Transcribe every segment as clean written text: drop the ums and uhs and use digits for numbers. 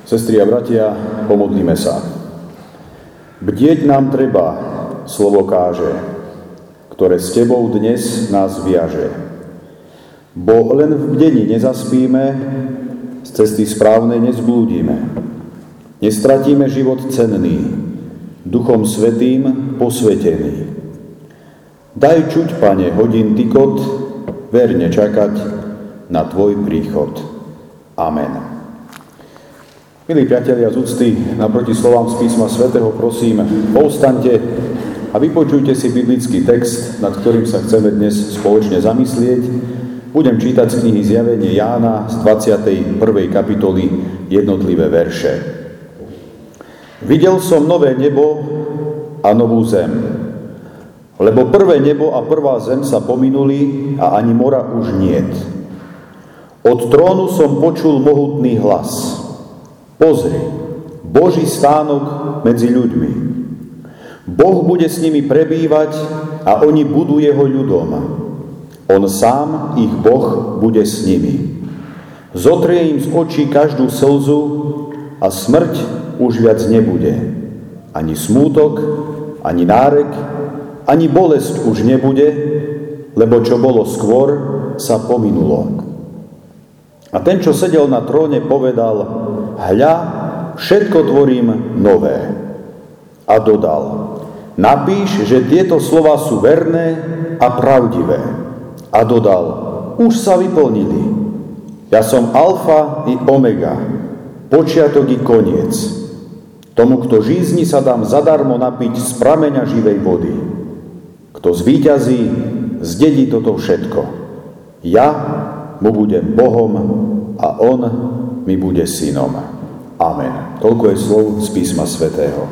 Sestry a bratia, pomodlíme sa. Bdieť nám treba, slovo káže, ktoré s tebou dnes nás viaže. Bo len v bdení nezaspíme, z cesty správnej nezblúdime. Nestratíme život cenný, Duchom Svätým posvetený. Daj čuť, Pane, hodín tykot, verne čakať na tvoj príchod. Amen. Milí priatelia z úcty, naproti slovám z písma svätého prosím, povstaňte a vypočujte si biblický text, nad ktorým sa chceme dnes spoločne zamyslieť. Budem čítať z knihy Zjavenie Jána z 21. kapitoly jednotlivé verše. Videl som nové nebo a novú zem, lebo prvé nebo a prvá zem sa pominuli a ani mora už niet. Od trónu som počul mohutný hlas. Pozri, Boží stánok medzi ľuďmi. Boh bude s nimi prebývať a oni budú jeho ľudom. On sám, ich Boh, bude s nimi. Zotrie im z očí každú slzu a smrť už viac nebude. Ani smútok, ani nárek, ani bolesť už nebude, lebo čo bolo skôr, sa pominulo. A ten, čo sedel na tróne, povedal: Hľa, všetko tvorím nové. A dodal: Napíš, že tieto slová sú verné a pravdivé. A dodal: Už sa vyplnili. Ja som alfa i omega, počiatok i koniec. Tomu, kto žízni, sa dám zadarmo napiť z prameňa živej vody. Kto zvíťazí, zdedí toto všetko. Ja mu budem Bohom a on mi bude synom. Amen. Toľko je slov z písma svätého.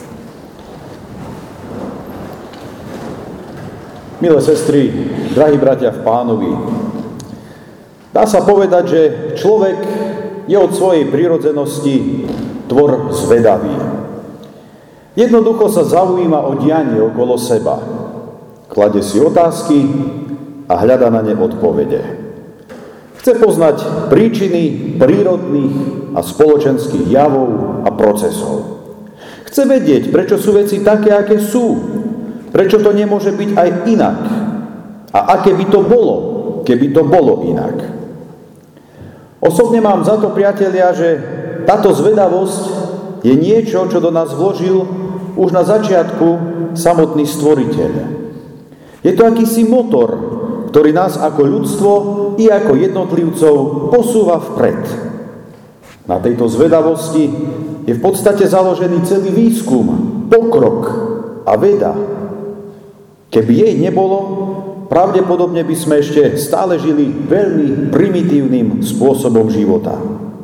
Milé sestry, drahí bratia v Pánovi, dá sa povedať, že človek je od svojej prirodzenosti tvor zvedavý. Jednoducho sa zaujíma o dianie okolo seba. Klade si otázky a hľada na ne odpovede. Chce poznať príčiny prírodných a spoločenských javov a procesov. Chce vedieť, prečo sú veci také, aké sú. Prečo to nemôže byť aj inak. A aké by to bolo, keby to bolo inak. Osobne mám za to, priatelia, že táto zvedavosť je niečo, čo do nás vložil už na začiatku samotný Stvoriteľ. Je to akýsi motor, ktorý nás ako ľudstvo i ako jednotlivcov posúva vpred. Na tejto zvedavosti je v podstate založený celý výskum, pokrok a veda. Keby jej nebolo, pravdepodobne by sme ešte stále žili veľmi primitívnym spôsobom života.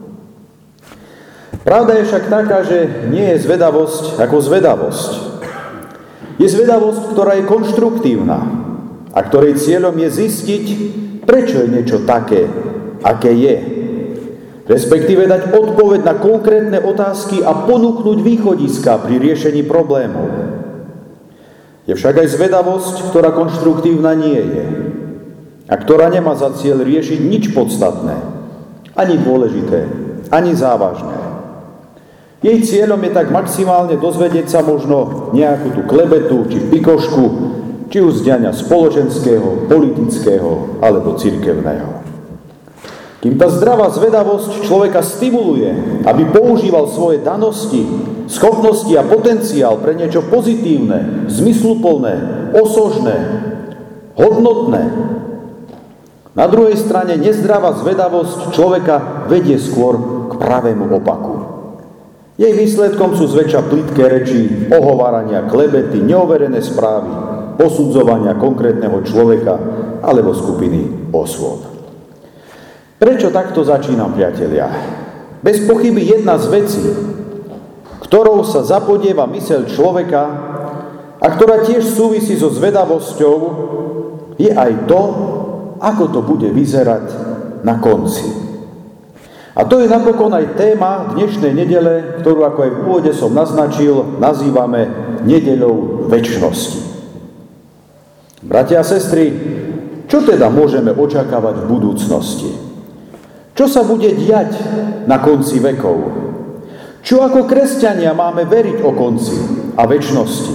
Pravda je však taká, že nie je zvedavosť ako zvedavosť. Je zvedavosť, ktorá je konštruktívna a ktorej cieľom je zistiť, prečo je niečo také, aké je. Respektíve dať odpoveď na konkrétne otázky a ponúknuť východiska pri riešení problémov. Je však aj zvedavosť, ktorá konštruktívna nie je a ktorá nemá za cieľ riešiť nič podstatné, ani dôležité, ani závažné. Jej cieľom je tak maximálne dozvedieť sa možno nejakú tú klebetu či pikošku, či už z diania spoločenského, politického alebo cirkevného. Kým tá zdravá zvedavosť človeka stimuluje, aby používal svoje danosti, schopnosti a potenciál pre niečo pozitívne, zmysluplné, osožné, hodnotné. Na druhej strane nezdravá zvedavosť človeka vedie skôr k pravému opaku. Jej výsledkom sú zväčša plitké reči, ohovárania, klebety, neoverené správy, posudzovania konkrétneho človeka alebo skupiny osôb. Prečo takto začínam, priatelia? Bez pochyby jedna z vecí, ktorou sa zapodieva myseľ človeka a ktorá tiež súvisí so zvedavosťou, je aj to, ako to bude vyzerať na konci. A to je napokon aj téma dnešnej nedele, ktorú, ako aj v úvode som naznačil, nazývame nedeľou večnosti. Bratia a sestry, čo teda môžeme očakávať v budúcnosti? Čo sa bude diať na konci vekov? Čo ako kresťania máme veriť o konci a večnosti?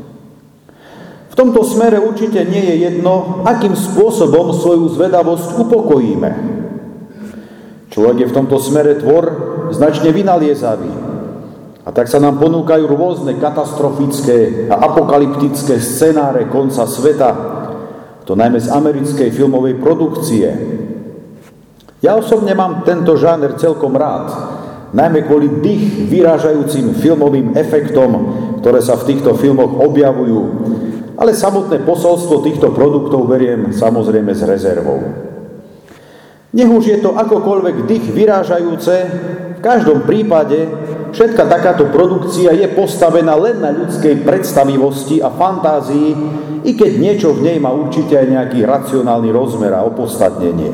V tomto smere určite nie je jedno, akým spôsobom svoju zvedavosť upokojíme. Človek je v tomto smere tvor značne vynaliezavý. A tak sa nám ponúkajú rôzne katastrofické a apokalyptické scenáre konca sveta, to najmä z americkej filmovej produkcie. Ja osobne mám tento žáner celkom rád, najmä kvôli dých vyrážajúcim filmovým efektom, ktoré sa v týchto filmoch objavujú, ale samotné posolstvo týchto produktov beriem samozrejme s rezervou. Nech už je to akokoľvek dých vyrážajúce, v každom prípade všetka takáto produkcia je postavená len na ľudskej predstavivosti a fantázii, i keď niečo v nej má určite aj nejaký racionálny rozmer a opodstatnenie.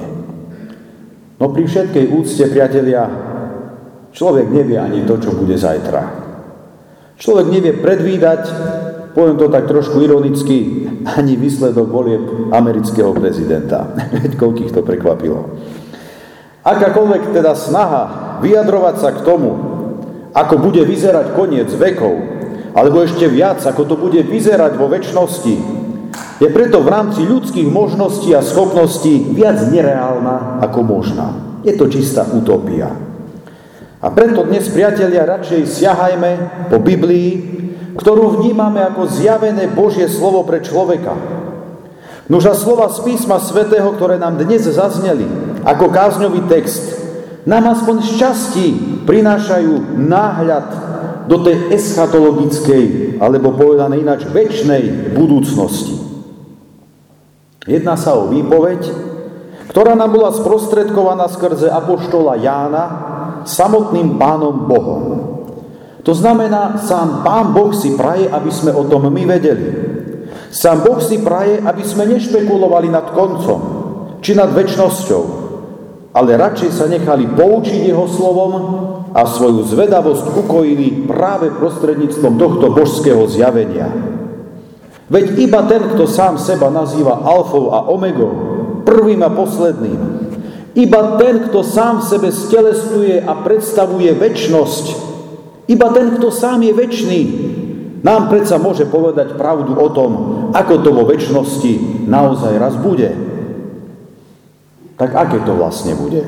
No pri všetkej úcte, priatelia, človek nevie ani to, čo bude zajtra. Človek nevie predvídať, poviem to tak trošku ironicky, ani výsledok volieb amerického prezidenta. Veď koľkých to prekvapilo. Akákoľvek teda snaha vyjadrovať sa k tomu, ako bude vyzerať koniec vekov, alebo ešte viac, ako to bude vyzerať vo večnosti, je preto v rámci ľudských možností a schopností viac nereálna ako možná. Je to čistá utopia. A preto dnes, priatelia, radšej siahajme po Biblii, ktorú vnímame ako zjavené Božie slovo pre človeka. Nuž a slova z písma svätého, ktoré nám dnes zazneli ako kázňový text, nám aspoň z časti prinášajú náhľad do tej eschatologickej, alebo povedané ináč, večnej budúcnosti. Jedná sa o výpoveď, ktorá nám bola sprostredkovaná skrze apoštola Jána samotným Pánom Bohom. To znamená, sám Pán Boh si praje, aby sme o tom my vedeli. Sám Boh si praje, aby sme nešpekulovali nad koncom, či nad večnosťou, ale radšej sa nechali poučiť jeho slovom a svoju zvedavosť ukojili práve prostredníctvom tohto božského zjavenia. Veď iba ten, kto sám seba nazýva alfou a omegou, prvým a posledným, iba ten, kto sám v sebe stelesňuje a predstavuje večnosť, iba ten, kto sám je večný, nám predsa môže povedať pravdu o tom, ako to vo večnosti naozaj raz bude. Tak aké to vlastne bude?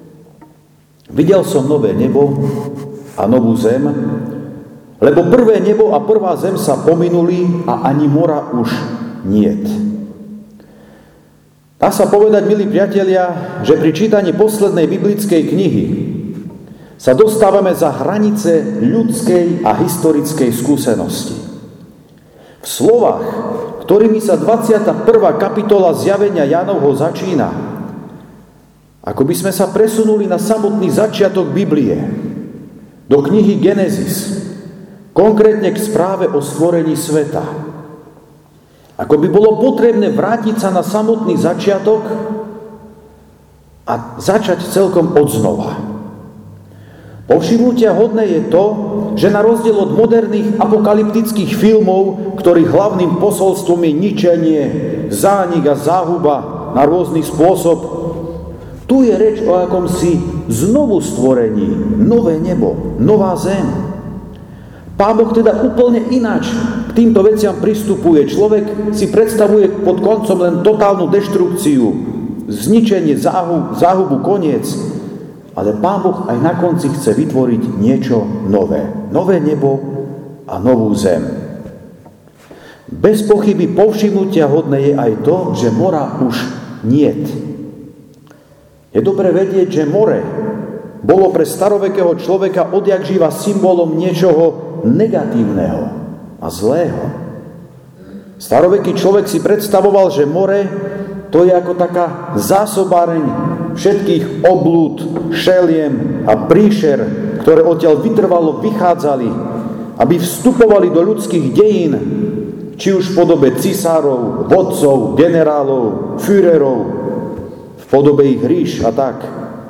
Videl som nové nebo a novú zem, lebo prvé nebo a prvá zem sa pominuli a ani mora už niet. Dá sa povedať, milí priatelia, že pri čítaní poslednej biblickej knihy sa dostávame za hranice ľudskej a historickej skúsenosti. V slovách, ktorými sa 21. kapitola zjavenia Jánovho začína, ako by sme sa presunuli na samotný začiatok Biblie, do knihy Genesis, konkrétne k správe o stvorení sveta. Ako by bolo potrebné vrátiť sa na samotný začiatok a začať celkom odznova. Povšimnutia hodné je to, že na rozdiel od moderných apokalyptických filmov, ktorých hlavným posolstvom je ničenie, zánik a záhuba na rôzny spôsob, tu je reč o akomsi znovu stvorení, nové nebo, nová zem. Pán Boh teda úplne ináč k týmto veciam pristupuje. Človek si predstavuje pod koncom len totálnu deštrukciu, zničenie, záhubu, koniec. Ale Pán Boh aj na konci chce vytvoriť niečo nové. Nové nebo a novú zem. Bez pochyby povšimnutia hodné je aj to, že mora už niet. Je dobre vedieť, že more bolo pre starovekého človeka odjakživa symbolom niečoho negatívneho a zlého. Staroveký človek si predstavoval, že more to je ako taká zásobáreň všetkých oblúd, šeliem a príšer, ktoré odtiaľ vytrvalo vychádzali, aby vstupovali do ľudských dejín, či už v podobe cisárov, vodcov, generálov, führerov, v podobe ich ríš a tak.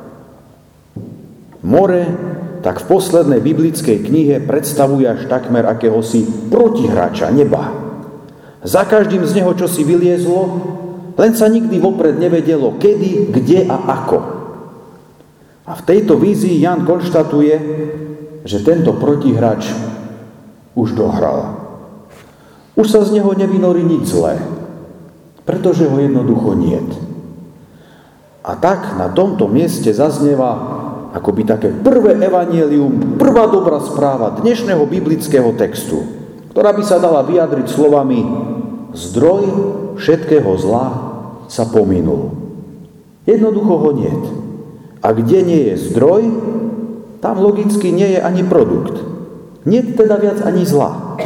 More tak v poslednej biblickej knihe predstavuje až takmer akéhosi protihráča neba. Za každým z neho čosi vyliezlo, len sa nikdy vopred nevedelo, kedy, kde a ako. A v tejto vízii Ján konštatuje, že tento protihráč už dohral. Už sa z neho nevynorí nič zlé, pretože ho jednoducho niet. A tak na tomto mieste zaznieva akoby také prvé evanjelium, prvá dobrá správa dnešného biblického textu, ktorá by sa dala vyjadriť slovami: zdroj všetkého zla sa pominul. Jednoducho ho niet. A kde nie je zdroj, tam logicky nie je ani produkt. Niet teda viac ani zla.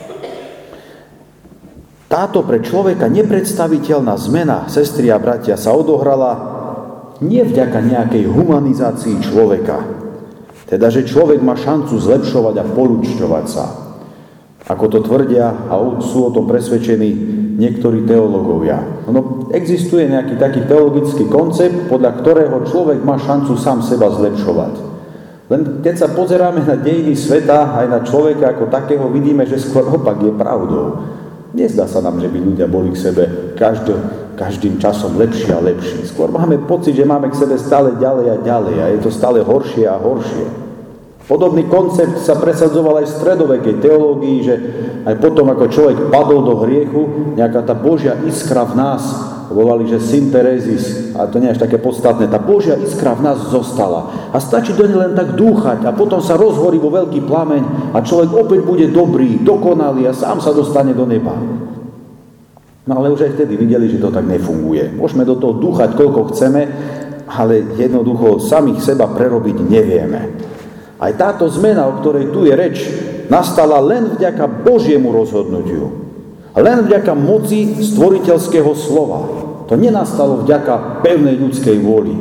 Táto pre človeka nepredstaviteľná zmena, sestri a bratia, sa odohrala nie vďaka nejakej humanizácii človeka. Teda, že človek má šancu zlepšovať a poľudšťovať sa. Ako to tvrdia a sú o tom presvedčení niektorí teológovia. No, existuje nejaký taký teologický koncept, podľa ktorého človek má šancu sám seba zlepšovať. Len keď sa pozeráme na dejiny sveta, aj na človeka ako takého, vidíme, že skôr opak je pravdou. Nezdá sa nám, že by ľudia boli k sebe každým časom lepší a lepší. Skôr máme pocit, že máme k sebe stále ďalej a ďalej a je to stále horšie a horšie. Podobný koncept sa presadzoval aj v stredovekej teológii, že aj potom, ako človek padol do hriechu, nejaká tá Božia iskra v nás, volali, že synterézis, a to nie je až také podstatné, tá Božia iskra v nás zostala. A stačí do nej len tak dúchať a potom sa rozhorí vo veľký plameň a človek opäť bude dobrý, dokonalý a sám sa dostane do neba. No ale už aj vtedy videli, že to tak nefunguje. Môžeme do toho dúchať, koľko chceme, ale jednoducho samých seba prerobiť nevieme. Aj táto zmena, o ktorej tu je reč, nastala len vďaka Božiemu rozhodnutiu. Len vďaka moci stvoriteľského slova. To nenastalo vďaka pevnej ľudskej vôli.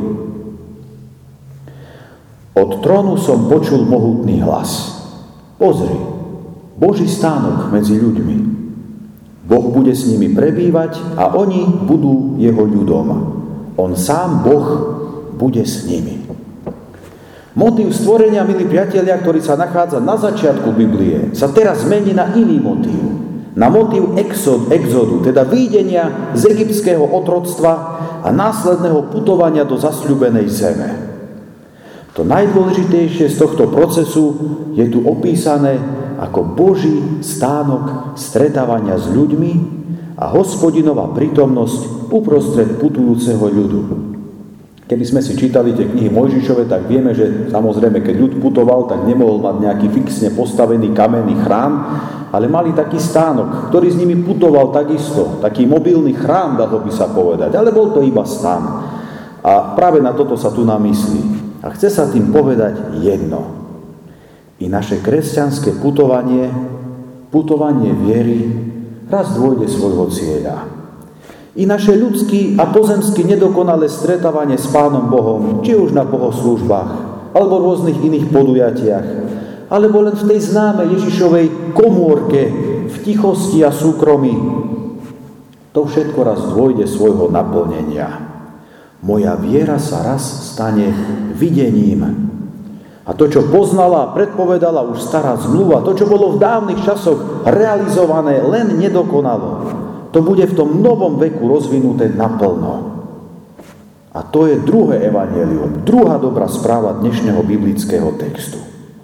Od trónu som počul mohutný hlas. Pozri, Boží stánok medzi ľuďmi. Boh bude s nimi prebývať a oni budú jeho ľudom. On sám, Boh, bude s nimi. Motív stvorenia, milí priatelia, ktorý sa nachádza na začiatku Biblie, sa teraz mení na iný motív. Na motív exodu, teda výjdenia z egyptského otroctva a následného putovania do zasľúbenej zeme. To najdôležitejšie z tohto procesu je tu opísané ako Boží stánok stretávania s ľuďmi a Hospodinová prítomnosť uprostred putujúceho ľudu. Keby sme si čítali tie knihy Mojžišove, tak vieme, že samozrejme, keď ľud putoval, tak nemohol mať nejaký fixne postavený kamenný chrám, ale mali taký stánok, ktorý s nimi putoval takisto, taký mobilný chrám, dalo by sa povedať, ale bol to iba stán. A práve na toto sa tu namyslí. A chce sa tým povedať jedno. I naše kresťanské putovanie viery, raz dôjde svojho cieľa. I naše ľudský a pozemsky nedokonalé stretávanie s Pánom Bohom, či už na bohoslúžbách, alebo v rôznych iných podujatiach, alebo len v tej známej Ježišovej komórke, v tichosti a súkromí, to všetko raz dôjde svojho naplnenia. Moja viera sa raz stane videním. A to, čo poznala a predpovedala už stará zmluva, to, čo bolo v dávnych časoch realizované, len nedokonalo, to bude v tom novom veku rozvinuté naplno. A to je druhé evanjelium, druhá dobrá správa dnešného biblického textu.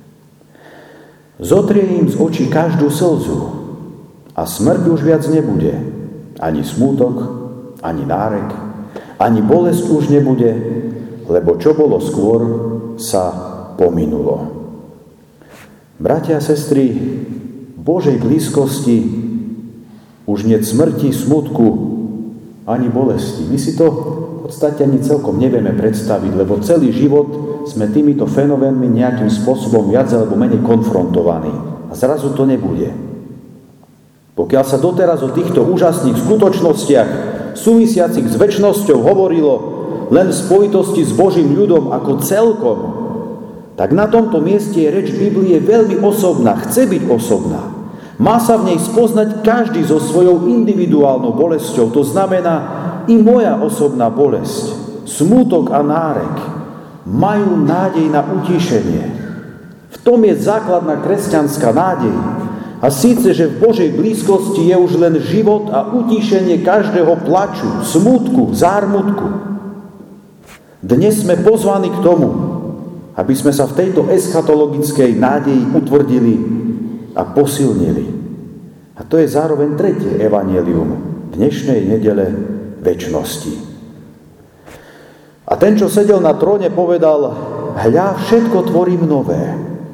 Zotrie im z očí každú slzu a smrť už viac nebude. Ani smútok, ani nárek, ani bolesť už nebude, lebo čo bolo skôr, sa pominulo. Bratia a sestry, v Božej blízkosti už nie smrti, smutku, ani bolesti. My si to v podstate ani celkom nevieme predstaviť, lebo celý život sme týmito fenoménmi nejakým spôsobom viac alebo menej konfrontovaní. A zrazu to nebude. Pokiaľ sa doteraz o týchto úžasných skutočnostiach súvisiacich s večnosťou hovorilo len v spojitosti s Božím ľudom ako celkom, tak na tomto mieste je reč Biblie veľmi osobná, chce byť osobná. Má sa v nej spoznať každý so svojou individuálnou bolesťou. To znamená i moja osobná bolesť, smútok a nárek majú nádej na utíšenie. V tom je základná kresťanská nádej. A síce, že v Božej blízkosti je už len život a utíšenie každého plaču, smútku, zármutku. Dnes sme pozvaní k tomu, aby sme sa v tejto eschatologickej nádeji utvrdili a posilnili. A to je zároveň tretie evanjelium dnešnej nedele večnosti. A ten, čo sedel na tróne, povedal: hľa, všetko tvorím nové.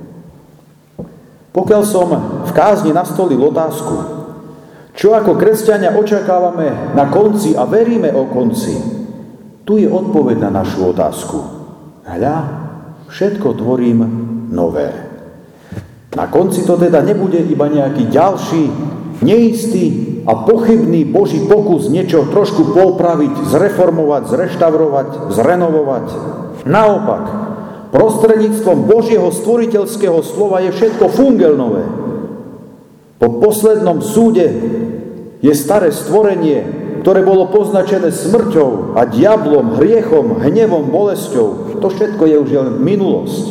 Pokiaľ som v kázni nastolil otázku, čo ako kresťania očakávame na konci a veríme o konci, tu je odpoveď na našu otázku. Hľa, všetko tvorím nové. Na konci to teda nebude iba nejaký ďalší, neistý a pochybný Boží pokus niečo trošku popraviť, zreformovať, zreštaurovať, zrenovovať. Naopak, prostredníctvom Božieho stvoriteľského slova je všetko fungelnové. Po poslednom súde je staré stvorenie, ktoré bolo poznačené smrťou a diablom, hriechom, hnevom, bolesťou. To všetko je už len minulosť.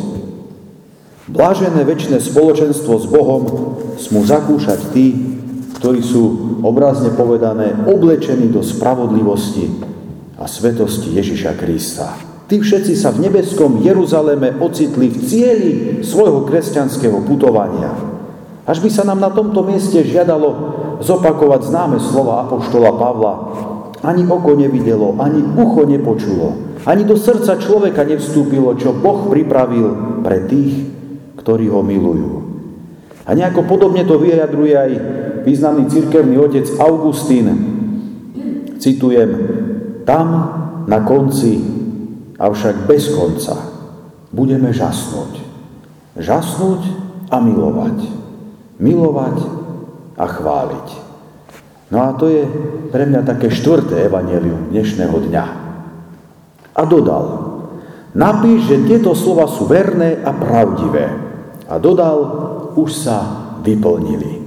Blážené večné spoločenstvo s Bohom smú zakúšať tí, ktorí sú, obrazne povedané, oblečení do spravodlivosti a svetosti Ježiša Krista. Tí všetci sa v nebeskom Jeruzaleme ocitli v cieli svojho kresťanského putovania. Až by sa nám na tomto mieste žiadalo zopakovať známe slova apoštola Pavla: ani oko nevidelo, ani ucho nepočulo, ani do srdca človeka nevstúpilo, čo Boh pripravil pre tých, ktorí ho milujú. A nejako podobne to vyjadruje aj významný cirkevný otec Augustín. Citujem: tam na konci, avšak bez konca, budeme žasnúť. Žasnúť a milovať. Milovať a chváliť. No a to je pre mňa také štvrté evanjelium dnešného dňa. A dodal: napíš, že tieto slova sú verné a pravdivé. A dodal: už sa vyplnili.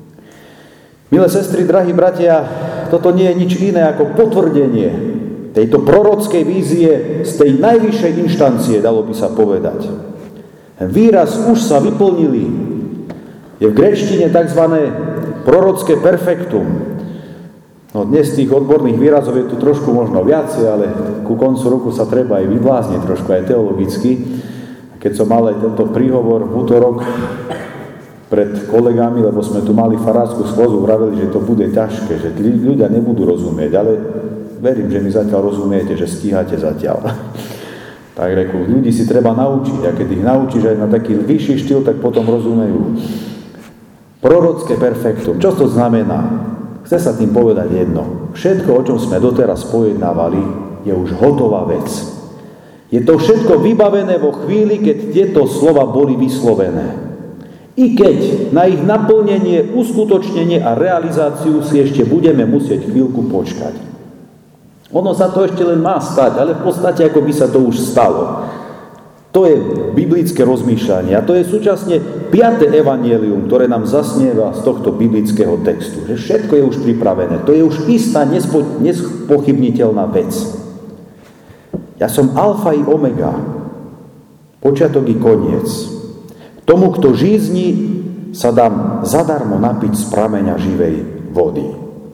Milé sestry, drahí bratia, toto nie je nič iné ako potvrdenie tejto prorockej vízie z tej najvyššej inštancie, dalo by sa povedať. Výraz už sa vyplnili je v gréčtine tzv. Prorocké perfektum. No dnes tých odborných výrazov je tu trošku možno viacej, ale ku koncu roku sa treba aj vyblázniť trošku aj teologicky. Keď som mal aj tento príhovor v útorok pred kolegami, lebo sme tu mali farársku schôdzu, vraveli, že to bude ťažké, že ľudia nebudú rozumieť, ale verím, že mi zatiaľ rozumiete, že stíhate zatiaľ. Tak reku, ľudí si treba naučiť, a keď ich naučíš aj na taký vyšší štýl, tak potom rozumejú. Prorocké perfektum. Čo to znamená? Chce sa tým povedať jedno. Všetko, o čom sme doteraz pojednávali, je už hotová vec. Je to všetko vybavené vo chvíli, keď tieto slova boli vyslovené. I keď na ich naplnenie, uskutočnenie a realizáciu si ešte budeme musieť chvíľku počkať. Ono sa to ešte len má stať, ale v podstate ako by sa to už stalo. To je biblické rozmýšľanie a to je súčasne 5. evanjelium, ktoré nám zasnieva z tohto biblického textu. Že všetko je už pripravené. To je už istá, nespochybniteľná vec. Ja som alfa i omega, počiatok i koniec. Tomu, kto žízni, sa dám zadarmo napiť z prameňa živej vody.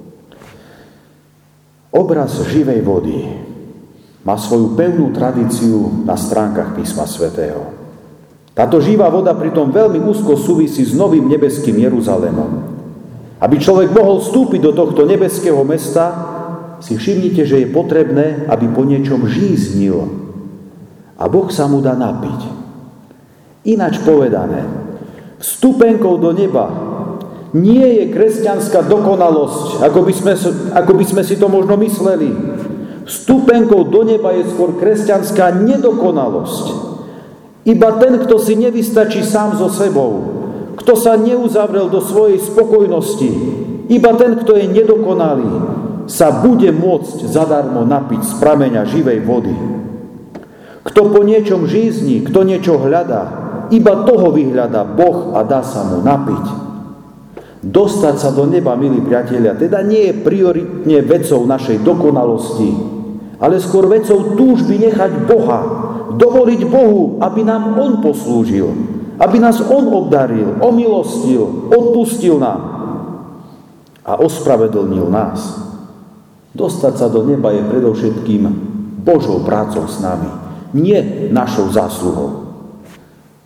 Obraz živej vody má svoju pevnú tradíciu na stránkach Písma svätého. Táto živá voda pritom veľmi úzko súvisí s novým nebeským Jeruzalémom. Aby človek mohol vstúpiť do tohto nebeského mesta, si všimnite, že je potrebné, aby po niečom žíznil. A Boh sa mu dá napiť. Ináč povedané, vstupenkou do neba nie je kresťanská dokonalosť, ako by sme si to možno mysleli. Vstupenkou do neba je skôr kresťanská nedokonalosť. Iba ten, kto si nevystačí sám so sebou, kto sa neuzavrel do svojej spokojnosti, iba ten, kto je nedokonalý, sa bude môcť zadarmo napiť z prameňa živej vody. Kto po niečom žízni, kto niečo hľadá, iba toho vyhľadá Boh a dá sa mu napiť. Dostať sa do neba, milí priatelia, teda nie je prioritne vecou našej dokonalosti, ale skôr vecou túžby nechať Boha, dovoliť Bohu, aby nám On poslúžil, aby nás On obdaril, omilostil, odpustil nám a ospravedlnil nás. Dostať sa do neba je predovšetkým Božou prácou s nami, nie našou zásluhou.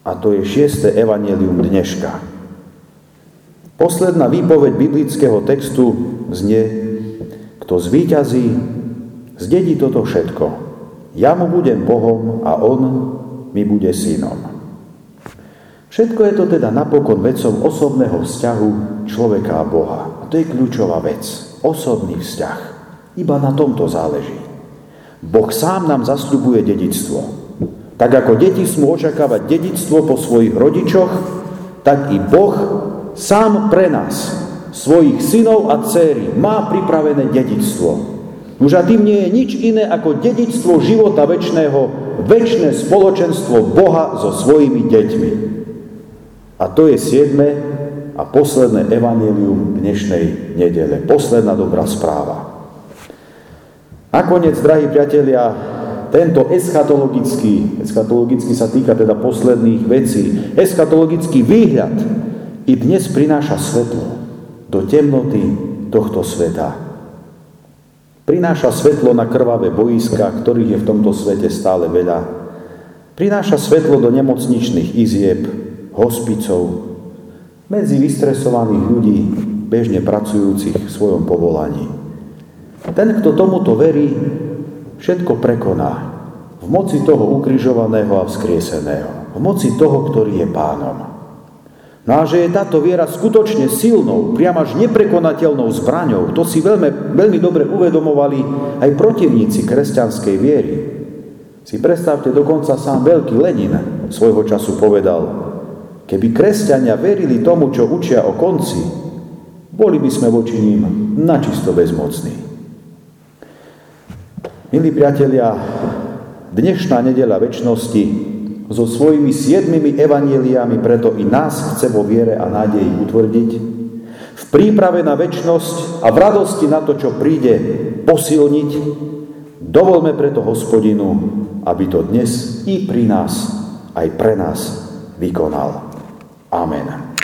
A to je 6. evanjelium dneška. Posledná výpoveď biblického textu znie: kto zvíťazí, zdedí toto všetko. Ja mu budem Bohom a on mi bude synom. Všetko je to teda napokon vecou osobného vzťahu človeka a Boha. A to je kľúčová vec. Osobný vzťah. Iba na tomto záleží. Boh sám nám zasľubuje dedičstvo. Tak ako deti smú očakávať dedičstvo po svojich rodičoch, tak i Boh sám pre nás, svojich synov a dcéry, má pripravené dedičstvo. Už a tým nie je nič iné ako dedičstvo života večného, večné spoločenstvo Boha so svojimi deťmi. A to je 7. a posledné evanjelium dnešnej nedele. Posledná dobrá správa. Nakoniec, drahí priatelia, tento eschatologický sa týka teda posledných vecí, eschatologický výhľad i dnes prináša svetlo do temnoty tohto sveta. Prináša svetlo na krvavé bojiska, ktorých je v tomto svete stále veľa. Prináša svetlo do nemocničných izieb, hospicov, medzi vystresovaných ľudí, bežne pracujúcich v svojom povolaní. Ten, kto tomuto verí, všetko prekoná v moci toho ukrižovaného a vzkrieseného, v moci toho, ktorý je pánom. No a že je táto viera skutočne silnou, priam až neprekonateľnou zbraňou, to si veľmi dobre uvedomovali aj protivníci kresťanskej viery. Si predstavte, dokonca sám veľký Lenin svojho času povedal: keby kresťania verili tomu, čo učia o konci, boli by sme voči ním načisto bezmocní. Milí priatelia, dnešná nedeľa večnosti so svojimi 7 evanjeliami preto i nás chce vo viere a nádeji utvrdiť, v príprave na večnosť a v radosti na to, čo príde, posilniť. Dovolme preto Hospodinu, aby to dnes i pri nás, aj pre nás vykonal. Amen.